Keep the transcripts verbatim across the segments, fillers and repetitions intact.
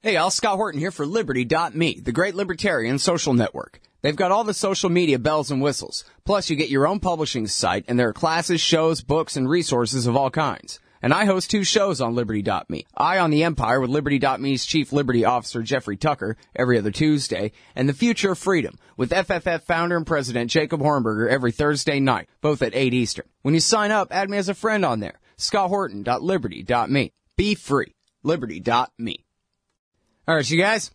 Hey, y'all, Scott Horton here for Liberty dot me, the great libertarian social network. They've got all the social media bells and whistles. Plus, you get your own publishing site, and there are classes, shows, books, and resources of all kinds. And I host two shows on Liberty dot me. Eye on the Empire with Liberty dot me's Chief Liberty Officer Jeffrey Tucker every other Tuesday, and The Future of Freedom with F F F founder and president Jacob Hornberger every Thursday night, both at eight Eastern. When you sign up, add me as a friend on there. Scott Horton dot Liberty dot me. Be free. Liberty dot me. All right, you guys.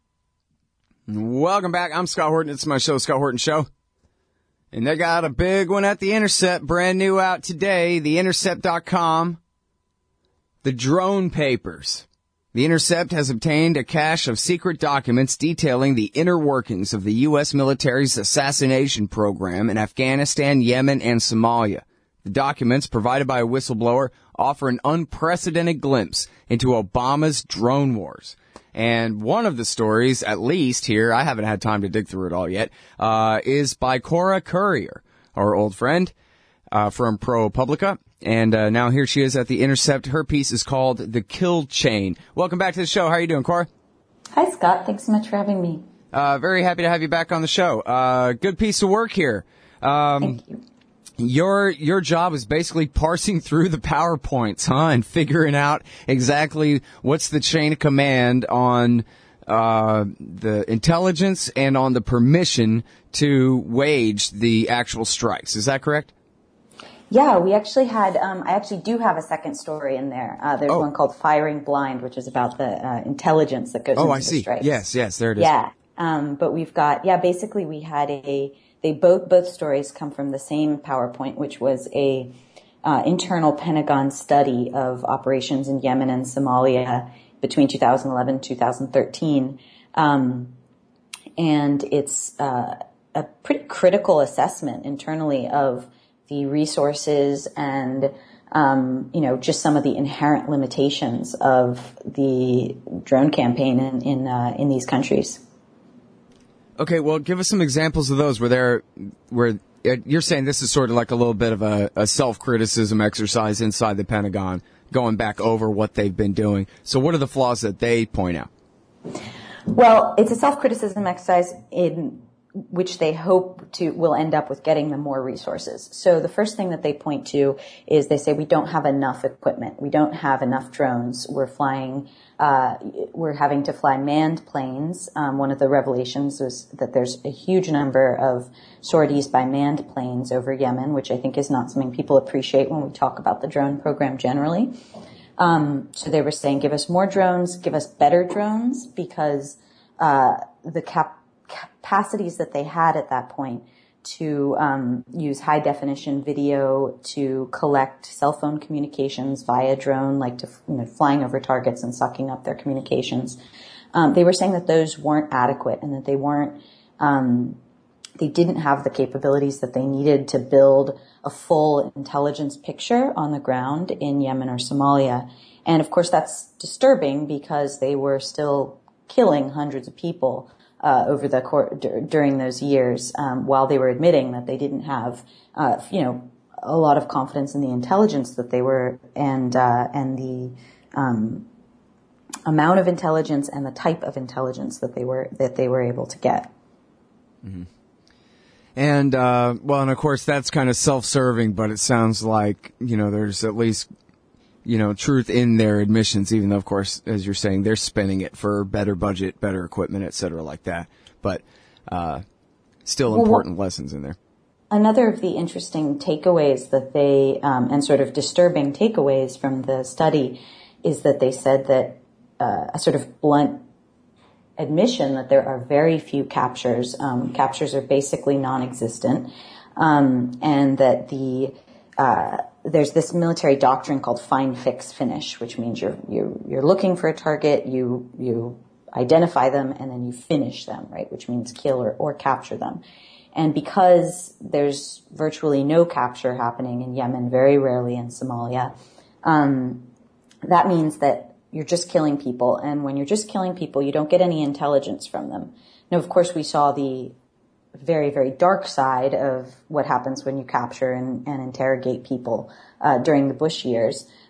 Welcome back. I'm Scott Horton. It's my show, Scott Horton Show. And they got a big one at The Intercept, brand new out today, the intercept dot com. The drone papers. The Intercept has obtained a cache of secret documents detailing the inner workings of the U S military's assassination program in Afghanistan, Yemen, and Somalia. The documents, provided by a whistleblower, offer an unprecedented glimpse into Obama's drone wars. And one of the stories, at least here, I haven't had time to dig through it all yet, uh, is by Cora Courier, our old friend, uh, from ProPublica. And, uh, now here she is at The Intercept. Her piece is called The Kill Chain. Welcome back to the show. How are you doing, Cora? Hi, Scott. Thanks so much for having me. Uh, very happy to have you back on the show. Uh, good piece of work here. Um, Thank you. Your, your job is basically parsing through the PowerPoints, huh? And figuring out exactly what's the chain of command on, uh, the intelligence and on the permission to wage the actual strikes. Is that correct? Yeah, we actually had, um, I actually do have a second story in there. Uh, there's oh. one called Firing Blind, which is about the, uh, intelligence that goes oh, into I the see. strikes. Yes, yes, there it is. Yeah. Um, but we've got, yeah, basically we had a, They both, both stories come from the same PowerPoint, which was a, uh, internal Pentagon study of operations in Yemen and Somalia between two thousand eleven and two thousand thirteen. Um, and it's, uh, a pretty critical assessment internally of the resources and, um, you know, just some of the inherent limitations of the drone campaign in, in, uh, in these countries. Okay, well, give us some examples of those where there, where you're saying this is sort of like a little bit of a, a self-criticism exercise inside the Pentagon, going back over what they've been doing. So what are the flaws that they point out? Well, it's a self-criticism exercise in which they hope to will end up with getting them more resources. So the first thing that they point to is they say we don't have enough equipment. We don't have enough drones. We're flying, uh, we're having to fly manned planes. Um, one of the revelations was that there's a huge number of sorties by manned planes over Yemen, which I think is not something people appreciate when we talk about the drone program generally. Um, so they were saying, give us more drones, give us better drones, because, uh, the cap, capacities that they had at that point to um, use high definition video to collect cell phone communications via drone, like to you know flying over targets and sucking up their communications. Um, they were saying that those weren't adequate and that they weren't, um, they didn't have the capabilities that they needed to build a full intelligence picture on the ground in Yemen or Somalia. And of course, that's disturbing because they were still killing hundreds of people Uh, over the course d- during those years, um, while they were admitting that they didn't have, uh, you know, a lot of confidence in the intelligence that they were, and uh, and the um, amount of intelligence and the type of intelligence that they were that they were able to get. Mm-hmm. And uh, well, and of course that's kind of self-serving, but it sounds like you know there's at least you know, truth in their admissions, even though, of course, as you're saying, they're spending it for better budget, better equipment, et cetera, like that. But uh, still well, important well, lessons in there. Another of the interesting takeaways that they, um, and sort of disturbing takeaways from the study is that they said that uh, a sort of blunt admission that there are very few captures. Um, captures are basically non-existent, um, and that the uh, there's this military doctrine called find, fix, finish, which means you're you're you're looking for a target, you you identify them, and then you finish them, right? Which means kill or, or capture them. And because there's virtually no capture happening in Yemen, very rarely in Somalia, um, that means that you're just killing people. And when you're just killing people, you don't get any intelligence from them. Now, of course, we saw the very, very dark side of what happens when you capture and, and interrogate people uh, during the Bush years.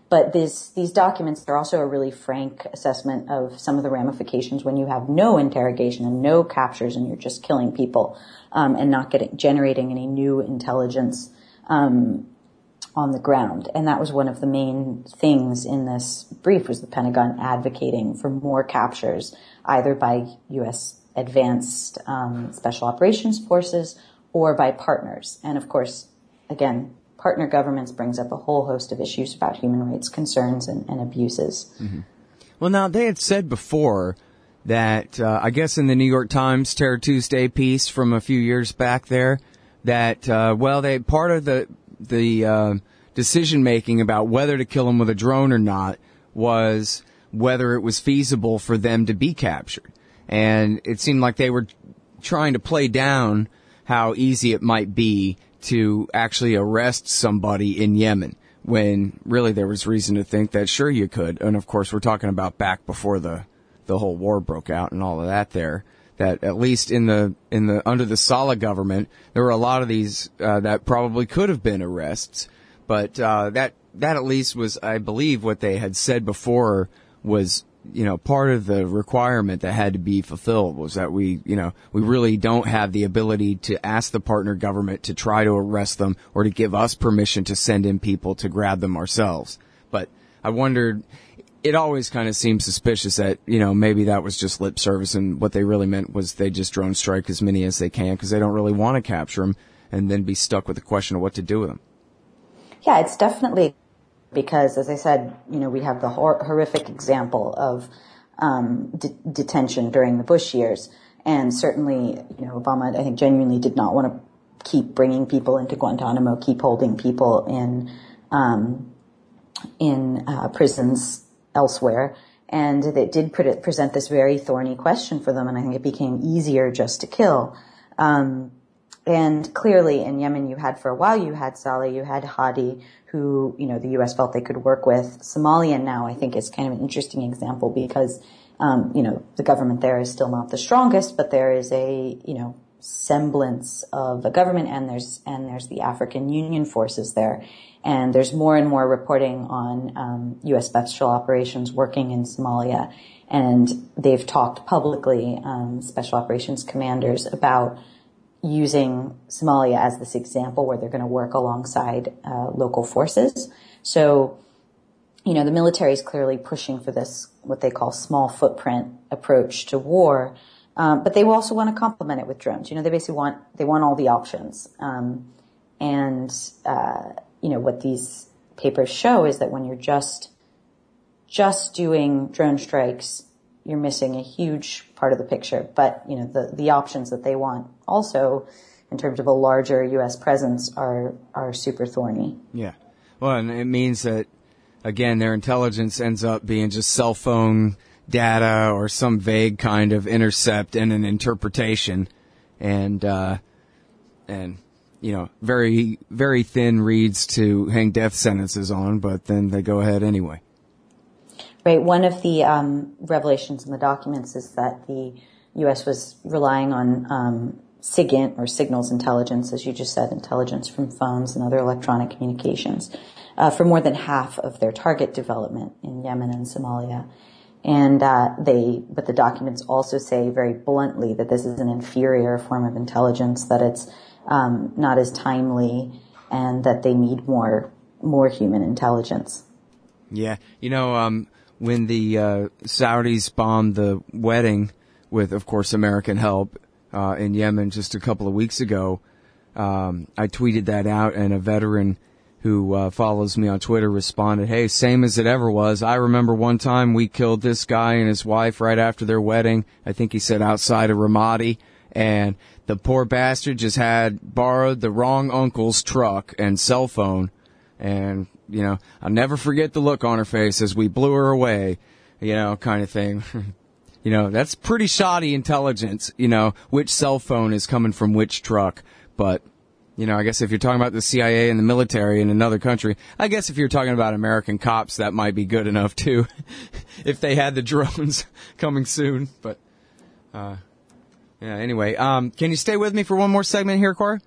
but this, these documents are also a really frank assessment of some of the ramifications when you have no interrogation and no captures and you're just killing people, um, and not getting, generating any new intelligence, um, on the ground. And that was one of the main things in this brief, was the Pentagon advocating for more captures, either by U S advanced, um, special operations forces or by partners. And of course, again, partner governments brings up a whole host of issues about human rights concerns and, and abuses. Mm-hmm. Well, now, they had said before that, uh, I guess in the New York Times Terror Tuesday piece from a few years back there, that, uh, well, they part of the, the, uh, decision-making about whether to kill them with a drone or not was whether it was feasible for them to be captured. And it seemed like they were trying to play down how easy it might be to actually arrest somebody in Yemen, when really there was reason to think that sure you could. And of course we're talking about back before the, the whole war broke out and all of that there, that at least in the, in the, under the Saleh government, there were a lot of these, uh, that probably could have been arrests. But, uh, that, that at least was, I believe, what they had said before was, you know, part of the requirement that had to be fulfilled was that we, you know, we really don't have the ability to ask the partner government to try to arrest them or to give us permission to send in people to grab them ourselves. But I wondered, it always kind of seemed suspicious that, you know, maybe that was just lip service and what they really meant was they just drone strike as many as they can because they don't really want to capture them and then be stuck with the question of what to do with them. Yeah, it's definitely because, as I said, you know, we have the hor- horrific example of um, de- detention during the Bush years. And certainly, you know, Obama, I think, genuinely did not want to keep bringing people into Guantanamo, keep holding people in um, in uh, prisons elsewhere. And it did pre- present this very thorny question for them, and I think it became easier just to kill. Um, and clearly in Yemen, you had for a while, you had Saleh, you had Hadi, who, you know, the U S felt they could work with. Somalia now, I think, is kind of an interesting example because, um, you know, the government there is still not the strongest, but there is a, you know, semblance of a government, and there's, and there's the African Union forces there. And there's more and more reporting on, um, U S special operations working in Somalia. And they've talked publicly, um, special operations commanders about using Somalia as this example where they're going to work alongside uh, local forces. So, you know, the military is clearly pushing for this, what they call small footprint approach to war. Um, but they will also want to complement it with drones. You know, they basically want, they want all the options. Um, and, uh, you know, what these papers show is that when you're just, just doing drone strikes, you're missing a huge part of the picture. But, you know, the, the options that they want also in terms of a larger U S presence are, are super thorny. Yeah. Well, and it means that, again, their intelligence ends up being just cell phone data or some vague kind of intercept and an interpretation. And, uh, and, you know, very, very thin reads to hang death sentences on, but then they go ahead anyway. Right. One of the um, revelations in the documents is that the U S was relying on um, SIGINT, or signals intelligence, as you just said, intelligence from phones and other electronic communications, uh, for more than half of their target development in Yemen and Somalia. And uh, they, but the documents also say very bluntly that this is an inferior form of intelligence, that it's um, not as timely, and that they need more more human intelligence. Yeah, you know. Um, When the uh, Saudis bombed the wedding with, of course, American help uh, in Yemen just a couple of weeks ago, um, I tweeted that out, and a veteran who uh, follows me on Twitter responded, "Hey, same as it ever was. I remember one time we killed this guy and his wife right after their wedding. I think he said outside of Ramadi, and the poor bastard just had borrowed the wrong uncle's truck and cell phone, and you know, I'll never forget the look on her face as we blew her away, you know, kind of thing." You know, that's pretty shoddy intelligence, you know, which cell phone is coming from which truck. But, you know, I guess if you're talking about the C I A and the military in another country, I guess if you're talking about American cops, that might be good enough, too, if they had the drones coming soon. But, uh, yeah, anyway, um, can you stay with me for one more segment here, Cora?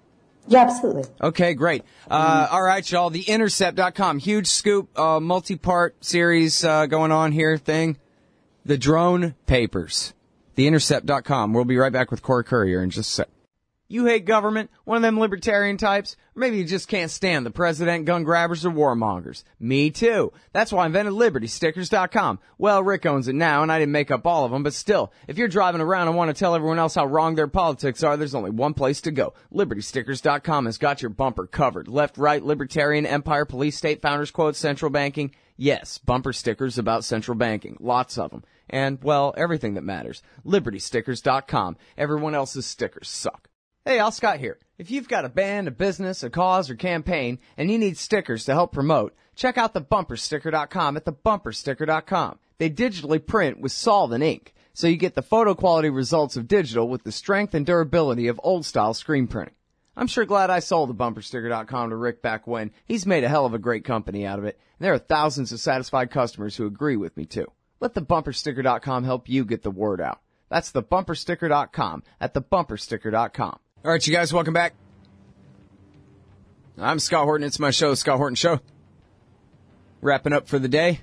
Yeah, absolutely. Okay, great. Uh, all right, y'all. The Intercept dot com. Huge scoop, uh, multi-part series uh, going on here thing. The Drone Papers. The Intercept dot com. We'll be right back with Cora Courier in just a sec. You hate government, one of them libertarian types, or maybe you just can't stand the president, gun grabbers, or warmongers. Me too. That's why I invented Liberty Stickers dot com. Well, Rick owns it now, and I didn't make up all of them, but still, if you're driving around and want to tell everyone else how wrong their politics are, there's only one place to go. Liberty Stickers dot com has got your bumper covered. Left, right, libertarian, empire, police, state, founders quote, central banking. Yes, bumper stickers about central banking. Lots of them. And, well, everything that matters. Liberty Stickers dot com. Everyone else's stickers suck. Hey, Al Scott here. If you've got a band, a business, a cause, or campaign, and you need stickers to help promote, check out the bumper sticker dot com at the bumper sticker dot com. They digitally print with solvent ink, so you get the photo quality results of digital with the strength and durability of old-style screen printing. I'm sure glad I sold the bumper sticker dot com to Rick back when. He's made a hell of a great company out of it, and there are thousands of satisfied customers who agree with me, too. Let the bumper sticker dot com help you get the word out. That's the bumper sticker dot com at the bumper sticker dot com. All right, you guys, welcome back. I'm Scott Horton. It's my show, The Scott Horton Show. Wrapping up for the day.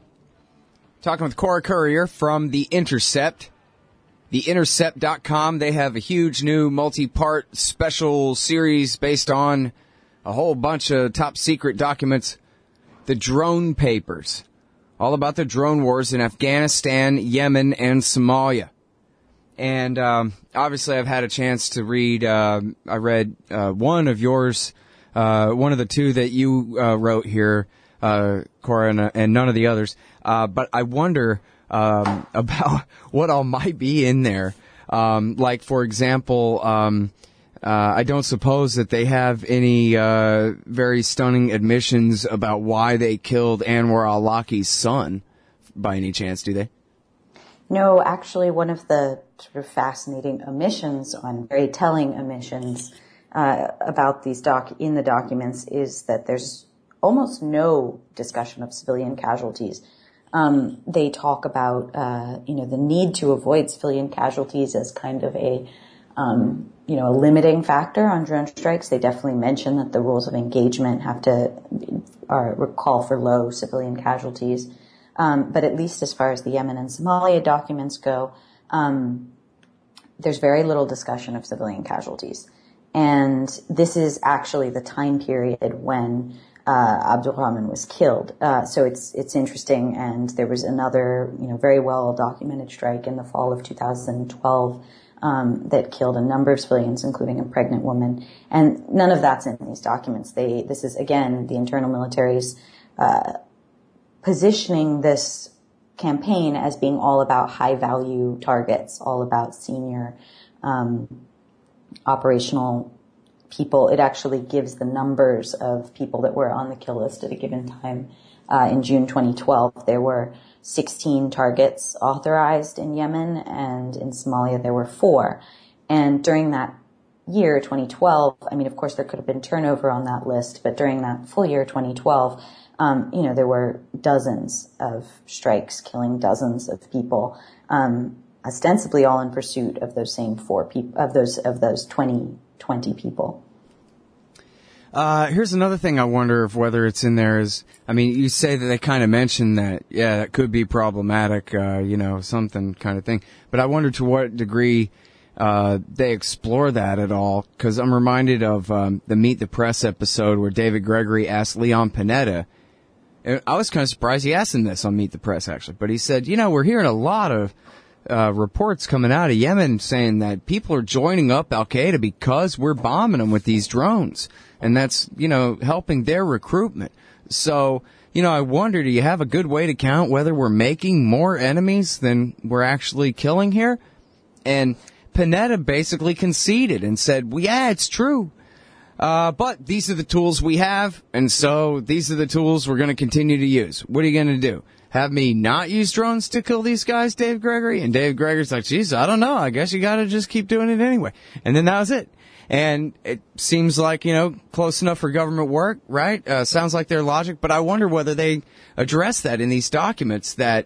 Talking with Cora Courier from The Intercept. The Intercept dot com. They have a huge new multi-part special series based on a whole bunch of top secret documents. The Drone Papers. All about the drone wars in Afghanistan, Yemen, and Somalia. And um, obviously, I've had a chance to read. Uh, I read uh, one of yours, uh, one of the two that you uh, wrote here, uh, Cora, and, and none of the others. Uh, but I wonder um, about what all might be in there. Um, like, for example, um, uh, I don't suppose that they have any uh, very stunning admissions about why they killed Anwar al-Awlaki's son, by any chance, do they? No, actually, one of the sort of fascinating omissions, on very telling omissions uh, about these doc in the documents, is that there's almost no discussion of civilian casualties. Um, they talk about, uh, you know, the need to avoid civilian casualties as kind of a, um, you know, a limiting factor on drone strikes. They definitely mention that the rules of engagement have to are, call for low civilian casualties. Um, but at least as far as the Yemen and Somalia documents go, um, there's very little discussion of civilian casualties. And this is actually the time period when uh, Abdulrahman was killed. Uh, so it's it's interesting. And there was another, you know, very well documented strike in the fall of two thousand twelve um, that killed a number of civilians, including a pregnant woman. And none of that's in these documents. They this is again the internal military's uh, positioning this campaign as being all about high value targets, all about senior um, operational people. It actually gives the numbers of people that were on the kill list at a given time. Uh, in June twenty twelve, there were sixteen targets authorized in Yemen, and in Somalia there were four. And during that year, twenty twelve, I mean, of course, there could have been turnover on that list, but during that full year, twenty twelve, Um, you know, there were dozens of strikes killing dozens of people, um, ostensibly all in pursuit of those same four people, of those, of those twenty, twenty people. Uh, here's another thing I wonder if whether it's in there is, I mean, you say that they kind of mentioned that, yeah, that could be problematic, uh, you know, something kind of thing. But I wonder to what degree, uh, they explore that at all. Cause I'm reminded of, um, the Meet the Press episode where David Gregory asked Leon Panetta. I was kind of surprised he asked him this on Meet the Press, actually. But he said, you know, we're hearing a lot of uh, reports coming out of Yemen saying that people are joining up Al-Qaeda because we're bombing them with these drones. And that's, you know, helping their recruitment. So, you know, I wonder, do you have a good way to count whether we're making more enemies than we're actually killing here? And Panetta basically conceded and said, well, yeah, it's true. Uh, but these are the tools we have, and so these are the tools we're going to continue to use. What are you going to do? Have me not use drones to kill these guys, Dave Gregory? And Dave Gregory's like, geez, I don't know. I guess you got to just keep doing it anyway. And then that was it. And it seems like, you know, close enough for government work, right? Uh, sounds like their logic, but I wonder whether they address that in these documents that,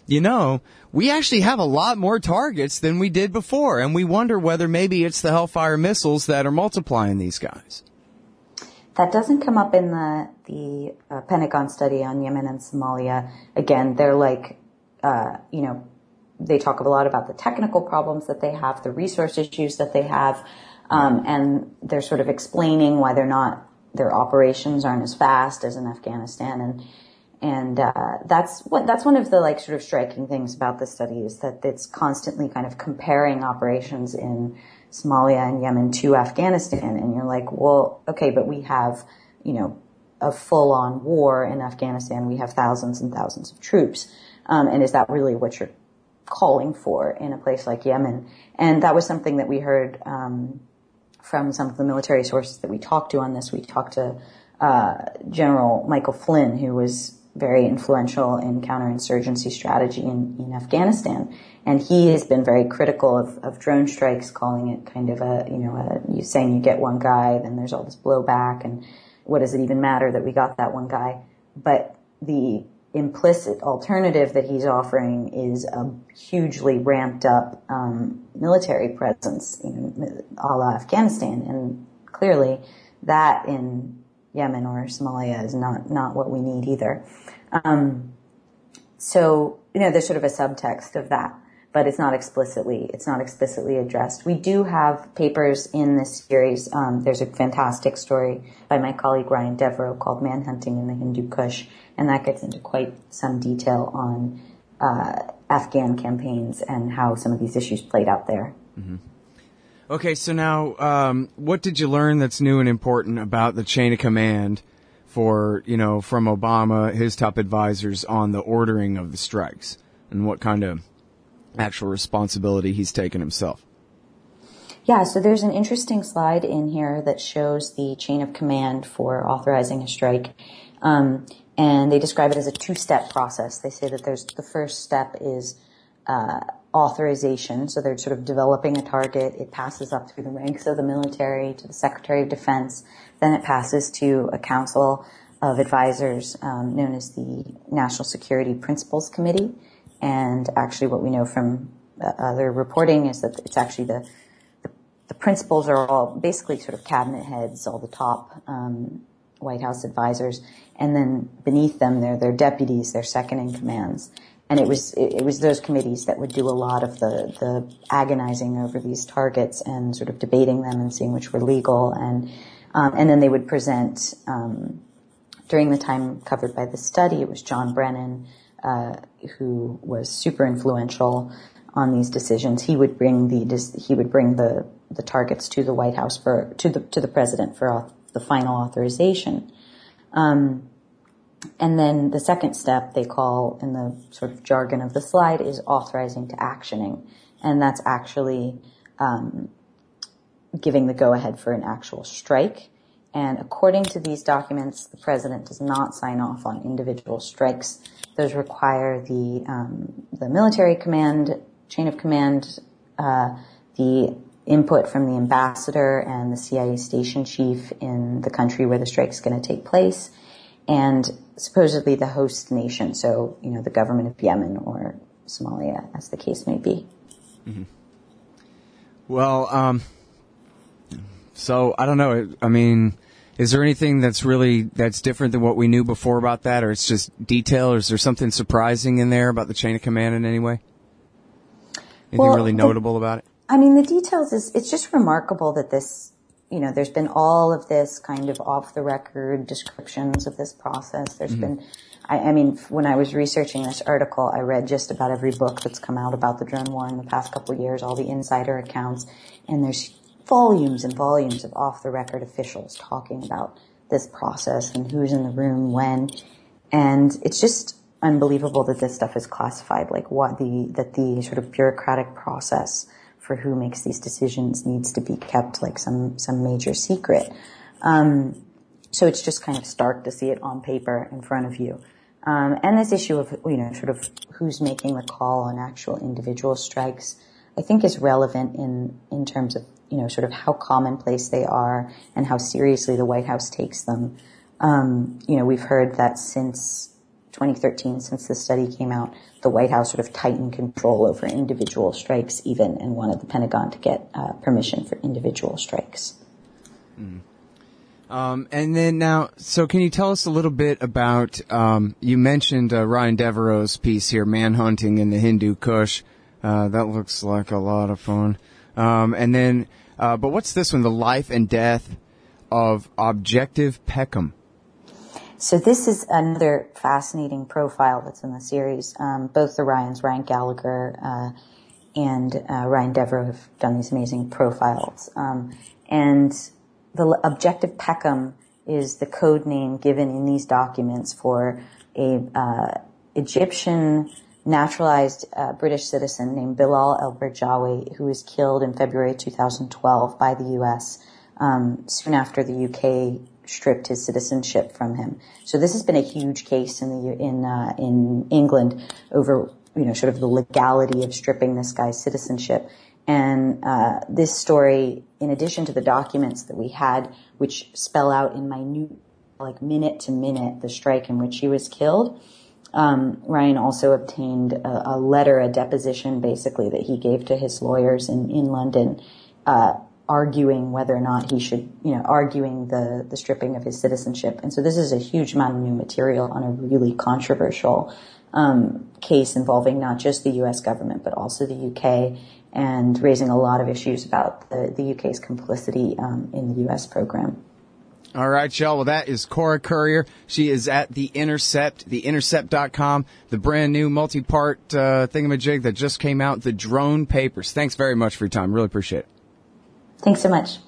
you know, we actually have a lot more targets than we did before, and we wonder whether maybe it's the Hellfire missiles that are multiplying these guys. That doesn't come up in the the uh, Pentagon study on Yemen and Somalia. Again, they're like, uh, you know, they talk a lot about the technical problems that they have, the resource issues that they have, um, and they're sort of explaining why they're not, their operations aren't as fast as in Afghanistan. And And uh, that's what that's one of the like sort of striking things about this study is that it's constantly kind of comparing operations in Somalia and Yemen to Afghanistan, and you're like, well, okay, but we have, you know, a full-on war in Afghanistan. We have thousands and thousands of troops, um, and is that really what you're calling for in a place like Yemen? And that was something that we heard um, from some of the military sources that we talked to on this. We talked to uh, General Michael Flynn, who was very influential in counterinsurgency strategy in, in Afghanistan. And he has been very critical of, of drone strikes, calling it kind of a, you know, a, you saying you get one guy, then there's all this blowback, and what does it even matter that we got that one guy? But the implicit alternative that he's offering is a hugely ramped up um, military presence, you know, a la Afghanistan. And clearly that in Yemen or Somalia is not, not what we need either. Um, so, you know, there's sort of a subtext of that, but it's not explicitly, it's not explicitly addressed. We do have papers in this series. Um, there's a fantastic story by my colleague Ryan Devereaux called Manhunting in the Hindu Kush, and that gets into quite some detail on, uh, Afghan campaigns and how some of these issues played out there. Mm-hmm. Okay, so now, um, what did you learn that's new and important about the chain of command for, you know, from Obama, his top advisors on the ordering of the strikes, and what kind of actual responsibility he's taken himself? Yeah, so there's an interesting slide in here that shows the chain of command for authorizing a strike. Um, and they describe it as a two-step process. They say that there's the first step is uh authorization. So they're sort of developing a target. It passes up through the ranks of the military to the Secretary of Defense. Then it passes to a council of advisors um, known as the National Security Principles Committee. And actually what we know from uh, other reporting is that it's actually the, the, the principals are all basically sort of cabinet heads, all the top um, White House advisors. And then beneath them, they're their deputies, their second in commands. And it was it was those committees that would do a lot of the, the agonizing over these targets and sort of debating them and seeing which were legal. And um, and then they would present, um, during the time covered by the study, it was John Brennan, uh, who was super influential on these decisions. He would bring the he would bring the, the targets to the White House for to the to the president for the final authorization. Um, And then the second step they call, in the sort of jargon of the slide, is authorizing to actioning. And that's actually um, giving the go-ahead for an actual strike. And according to these documents, the president does not sign off on individual strikes. Those require the um, the military command, chain of command, uh, the input from the ambassador and the C I A station chief in the country where the strike is going to take place, and supposedly the host nation, so, you know, the government of Yemen or Somalia, as the case may be. Mm-hmm. Well, um, so I don't know. I mean, is there anything that's really, that's different than what we knew before about that, or it's just detail, or is there something surprising in there about the chain of command in any way? Anything well, really notable the, about it? I mean, the details is, it's just remarkable that this, you know, there's been all of this kind of off-the-record descriptions of this process. There's mm-hmm. been, I, I mean, when I was researching this article, I read just about every book that's come out about the drone war in the past couple of years, all the insider accounts, and there's volumes and volumes of off-the-record officials talking about this process and who's in the room when. And it's just unbelievable that this stuff is classified, like what the, that the sort of bureaucratic process for who makes these decisions needs to be kept like some, some major secret. Um, so it's just kind of stark to see it on paper in front of you. Um, and this issue of, you know, sort of who's making the call on actual individual strikes, I think is relevant in, in terms of, you know, sort of how commonplace they are and how seriously the White House takes them. Um, you know, we've heard that since twenty thirteen, since the study came out, the White House sort of tightened control over individual strikes even and wanted the Pentagon to get uh, permission for individual strikes. Mm. Um, and then now, so can you tell us a little bit about, um, you mentioned uh, Ryan Devereaux's piece here, Manhunting in the Hindu Kush. Uh, that looks like a lot of fun. Um, and then, uh, but what's this one? The Life and Death of Objective Peckham. So this is another fascinating profile that's in the series. Um, both the Ryans, Ryan Gallagher uh, and uh, Ryan Devereaux, have done these amazing profiles. Um, and the Objective Peckham is the code name given in these documents for a uh, Egyptian naturalized uh, British citizen named Bilal El-Berjawi, who was killed in February two thousand twelve by the U S um, soon after the U K stripped his citizenship from him. So this has been a huge case in the in uh, in England over, you know, sort of the legality of stripping this guy's citizenship. And uh, this story, in addition to the documents that we had, which spell out in minute, like minute to minute, the strike in which he was killed, um, Ryan also obtained a, a letter, a deposition, basically, that he gave to his lawyers in, in London, uh, arguing whether or not he should, you know, arguing the, the stripping of his citizenship. And so this is a huge amount of new material on a really controversial um, case involving not just the U S government, but also the U K, and raising a lot of issues about the, the U K's complicity um, in the U S program. All right, y'all. Well, that is Cora Currier. She is at The Intercept, the intercept dot com, the brand new multi-part uh, thingamajig that just came out, The Drone Papers. Thanks very much for your time. Really appreciate it. Thanks so much.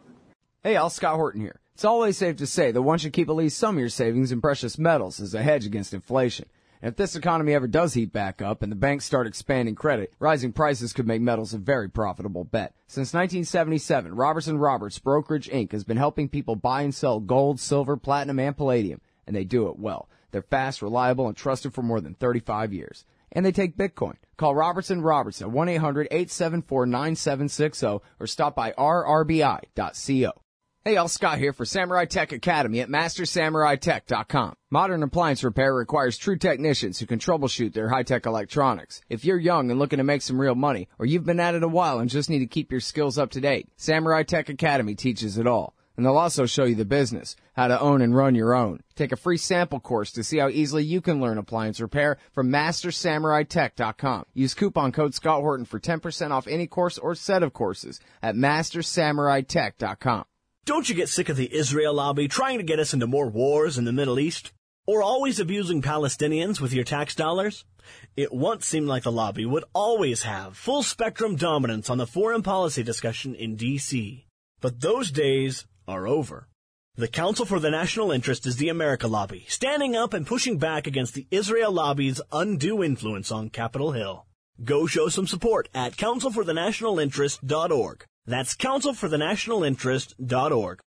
Hey, y'all. Scott Horton here. It's always safe to say that one should keep at least some of your savings in precious metals as a hedge against inflation. And if this economy ever does heat back up and the banks start expanding credit, rising prices could make metals a very profitable bet. Since nineteen seventy-seven, Robertson Roberts Brokerage Incorporated has been helping people buy and sell gold, silver, platinum, and palladium, and they do it well. They're fast, reliable, and trusted for more than thirty-five years. And they take Bitcoin. Call Robertson Roberts at one eight hundred eight seven four nine seven six zero or stop by r r b i dot co. Hey, y'all, Scott here for Samurai Tech Academy at master samurai tech dot com. Modern appliance repair requires true technicians who can troubleshoot their high-tech electronics. If you're young and looking to make some real money, or you've been at it a while and just need to keep your skills up to date, Samurai Tech Academy teaches it all. And they'll also show you the business, how to own and run your own. Take a free sample course to see how easily you can learn appliance repair from master samurai tech dot com. Use coupon code Scott Horton for ten percent off any course or set of courses at master samurai tech dot com. Don't you get sick of the Israel lobby trying to get us into more wars in the Middle East? Or always abusing Palestinians with your tax dollars? It once seemed like the lobby would always have full-spectrum dominance on the foreign policy discussion in D C But those days are over. The Council for the National Interest is the America Lobby, standing up and pushing back against the Israel lobby's undue influence on Capitol Hill. Go show some support at council for the national interest dot org. That's council for the national interest dot org.